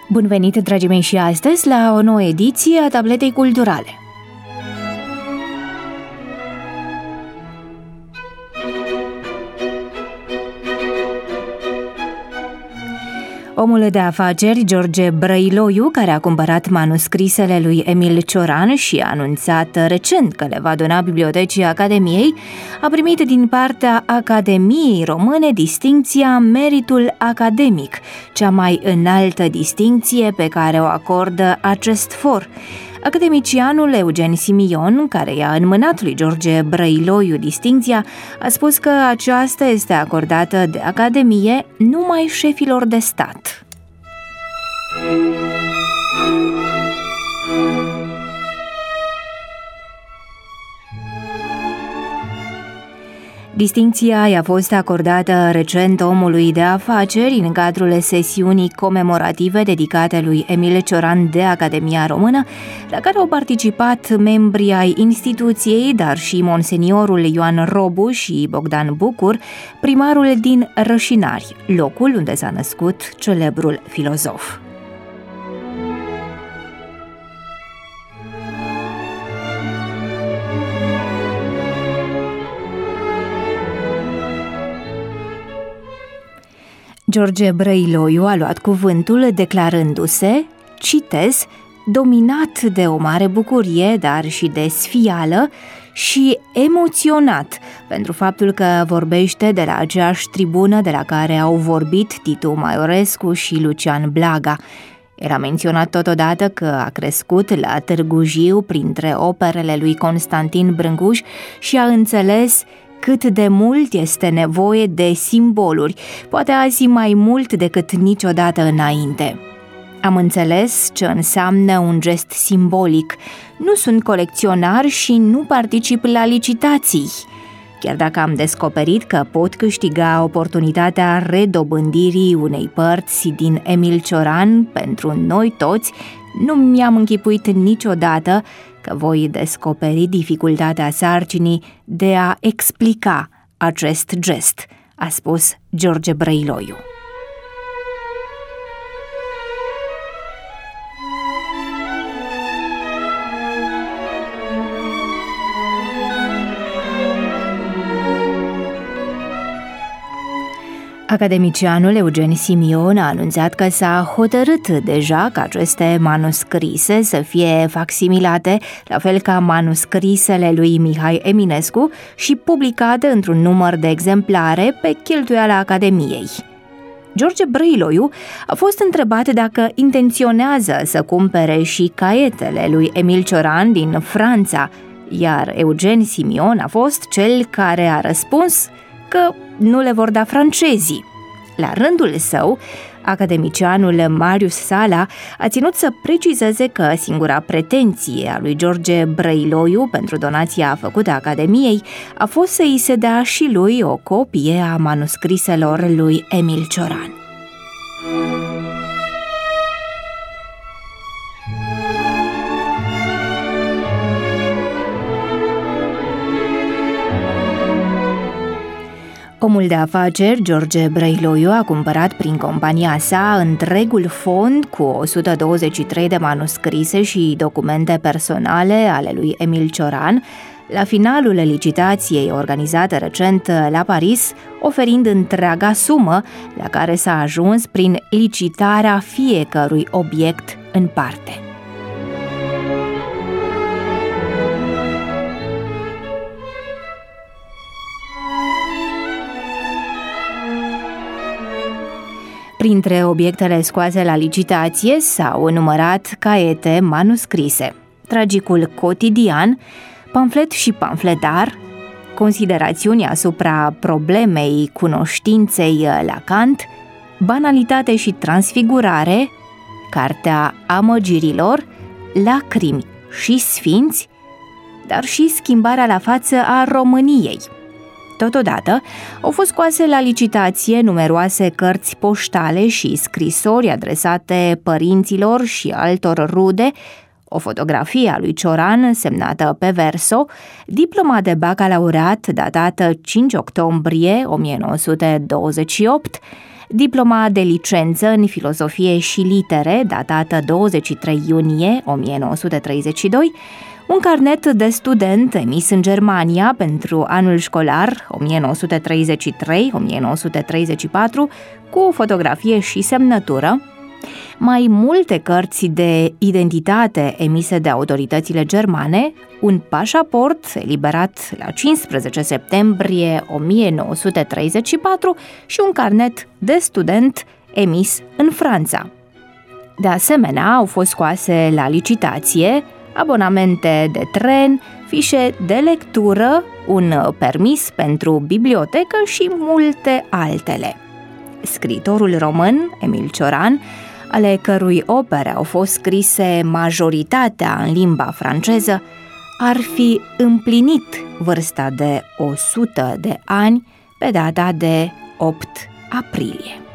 Bun venit, dragii mei, și astăzi la o nouă ediție a Tabletei Culturale. Omul de afaceri George Brăiloiu, care a cumpărat manuscrisele lui Emil Cioran și a anunțat recent că le va dona Bibliotecii Academiei, a primit din partea Academiei Române distincția Meritul Academic, cea mai înaltă distincție pe care o acordă acest for. Academicianul Eugen Simion, care i-a înmânat lui George Brăiloiu distincția, a spus că aceasta este acordată de Academie numai șefilor de stat. Distincția i-a fost acordată recent omului de afaceri în cadrul sesiunii comemorative dedicate lui Emil Cioran de Academia Română, la care au participat membrii ai instituției, dar și monseniorul Ioan Robu și Bogdan Bucur, primarul din Rășinari, locul unde s-a născut celebrul filozof. George Brăiloiu a luat cuvântul declarându-se, citez, dominat de o mare bucurie, dar și de sfială și emoționat pentru faptul că vorbește de la aceeași tribună de la care au vorbit Titu Maiorescu și Lucian Blaga. El a menționat totodată că a crescut la Târgu Jiu printre operele lui Constantin Brâncuș și a înțeles cât de mult este nevoie de simboluri, poate azi mai mult decât niciodată înainte. Am înțeles ce înseamnă un gest simbolic. Nu sunt colecționar și nu particip la licitații. Chiar dacă am descoperit că pot câștiga oportunitatea redobândirii unei părți din Emil Cioran pentru noi toți, nu mi-am închipuit niciodată că voi descoperi dificultatea sarcinii de a explica acest gest, a spus George Brăiloiu. Academicianul Eugen Simion a anunțat că s-a hotărât deja ca aceste manuscrise să fie facsimilate, la fel ca manuscrisele lui Mihai Eminescu, și publicate într-un număr de exemplare pe cheltuiala Academiei. George Brăiloiu a fost întrebat dacă intenționează să cumpere și caietele lui Emil Cioran din Franța, iar Eugen Simion a fost cel care a răspuns că nu le vor da francezii. La rândul său, academicianul Marius Sala a ținut să precizeze că singura pretenție a lui George Brăiloiu pentru donația făcută Academiei a fost să îi se dea și lui o copie a manuscriselor lui Emil Cioran. Omul de afaceri George Brăiloiu a cumpărat prin compania sa întregul fond cu 123 de manuscrise și documente personale ale lui Emil Cioran, la finalul licitației organizate recent la Paris, oferind întreaga sumă la care s-a ajuns prin licitarea fiecărui obiect în parte. Printre obiectele scoase la licitație s-au numărat caiete manuscrise, tragicul cotidian, pamflet și pamfletar, considerațiuni asupra problemei cunoștinței la Kant, banalitate și transfigurare, cartea amăgirilor, lacrimi și sfinți, dar și schimbarea la față a României. Totodată, au fost scoase la licitație numeroase cărți poștale și scrisori adresate părinților și altor rude, o fotografie a lui Cioran semnată pe verso, diploma de bacalaureat datată 5 octombrie 1928, diploma de licență în filozofie și litere, datată 23 iunie 1932, un carnet de student emis în Germania pentru anul școlar 1933-1934, cu fotografie și semnătură, mai multe cărți de identitate emise de autoritățile germane, un pașaport eliberat la 15 septembrie 1934 și un carnet de student emis în Franța. De asemenea, au fost scoase la licitație abonamente de tren, fișe de lectură, un permis pentru bibliotecă și multe altele. Scriitorul român, Emil Cioran, ale cărui opere au fost scrise majoritatea în limba franceză, ar fi împlinit vârsta de 100 de ani pe data de 8 aprilie.